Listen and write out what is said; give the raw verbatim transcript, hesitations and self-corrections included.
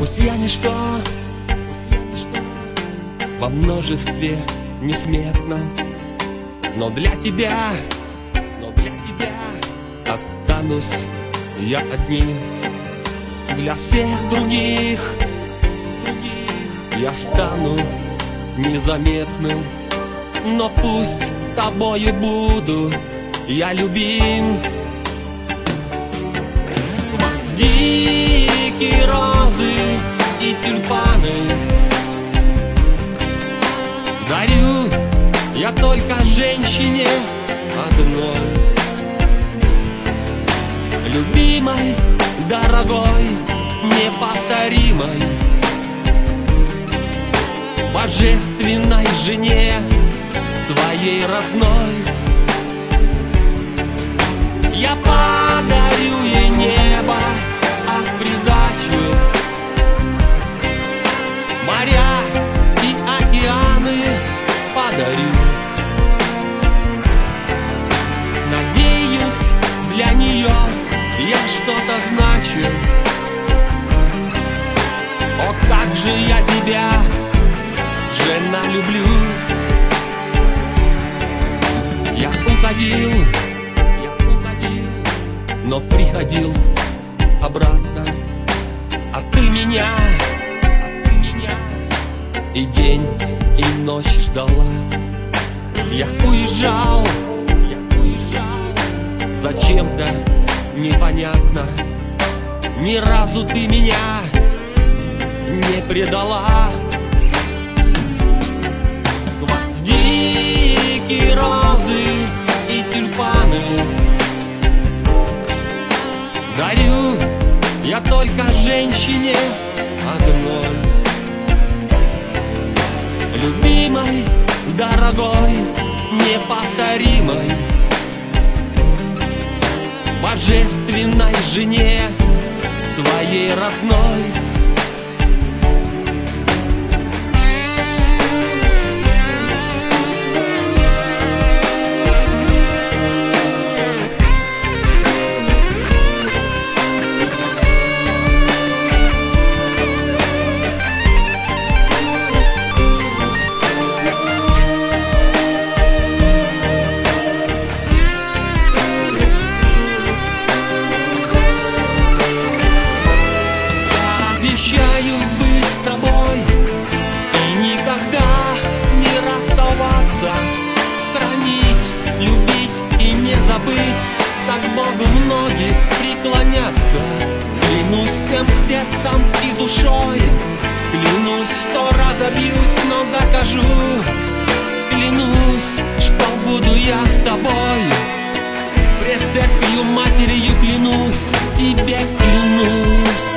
Пусть я ничто, пусть я ничто во множестве несметном, но для тебя, но для тебя останусь я одним. Для всех других, других я стану незаметным, но пусть тобою буду я любим. Дикие розы и тюльпаны дарю я только женщине одной, любимой, дорогой, неповторимой, божественной жене своей родной. Я подарю ей небо, а в придачу моря и океаны подарю. Надеюсь, для нее я что-то значу. О, как же я тебя, жена, люблю. Я уходил, я уходил, но приходил обратно. А ты меня, а ты меня и день, и ночь ждала. Я уезжал, я уезжал, зачем-то непонятно. Ни разу ты меня не предала. Гвоздики, розы и тюльпаны дарю я только женщине одной, любимой, дорогой, неповторимой, божественной жене своей родной. Обещаю быть с тобой и никогда не расставаться, хранить, любить и не забыть, так Богу многие преклонятся. Клянусь всем сердцем и душой, клянусь, что разобьюсь, но докажу. Клянусь, что буду я с тобой, пред церковью матерью клянусь, тебе клянусь.